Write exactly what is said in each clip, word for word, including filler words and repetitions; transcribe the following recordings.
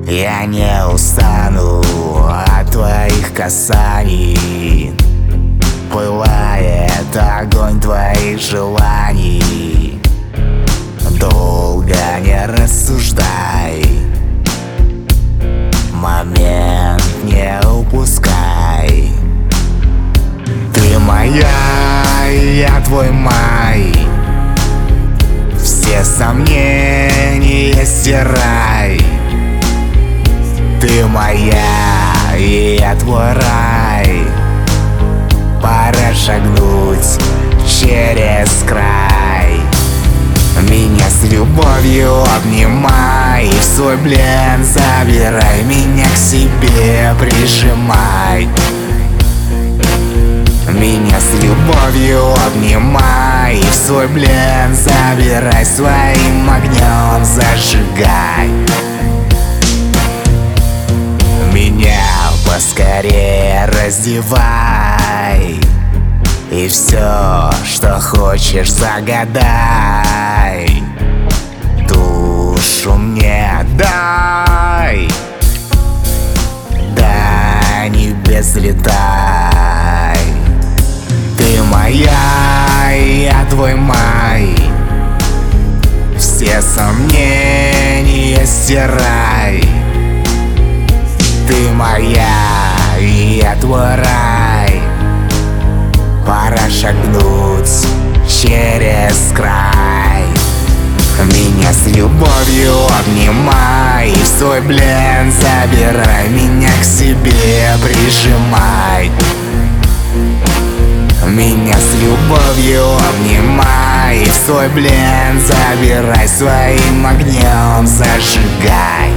Я не устану от твоих касаний. Пылает огонь твоих желаний. Долго не рассуждай, момент не упускай. Ты моя, я твой май. Все сомнения стирай. Ты моя, и я твой рай. Пора шагнуть через край. Меня с любовью обнимай, в свой плен забирай, меня к себе прижимай. Меня с любовью обнимай, в свой плен забирай, своим огнем зажигай. Меня поскорее раздевай, и все, что хочешь, загадай. Душу мне дай, до небес летай. Ты моя, я твой май. Все сомнения стирай. Ты моя, и я твой рай. Пора шагнуть через край. Меня с любовью обнимай, в свой плен забирай, меня к себе прижимай. Меня с любовью обнимай, в свой плен забирай, своим огнем зажигай.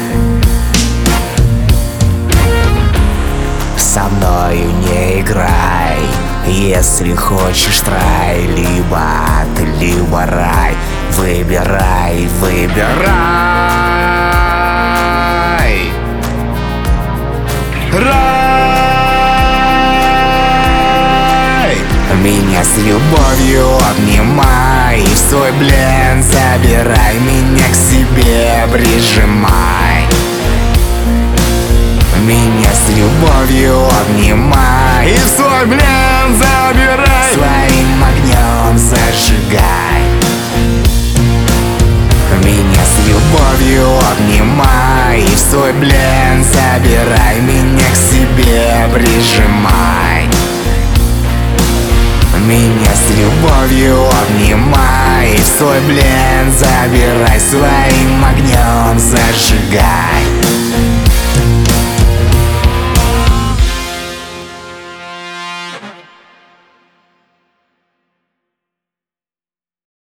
Со мною не играй, если хочешь рай, либо ад, либо рай. Выбирай, выбирай. Рай. Меня с любовью обнимай, в свой плен забирай, меня к себе прижимай. Меня с любовью обнимай, и в свой плен забирай, своим огнем зажигай. Меня с любовью обнимай, и в свой плен забирай, меня к себе прижимай. Меня с любовью обнимай, и в свой плен забирай, своим огнем зажигай.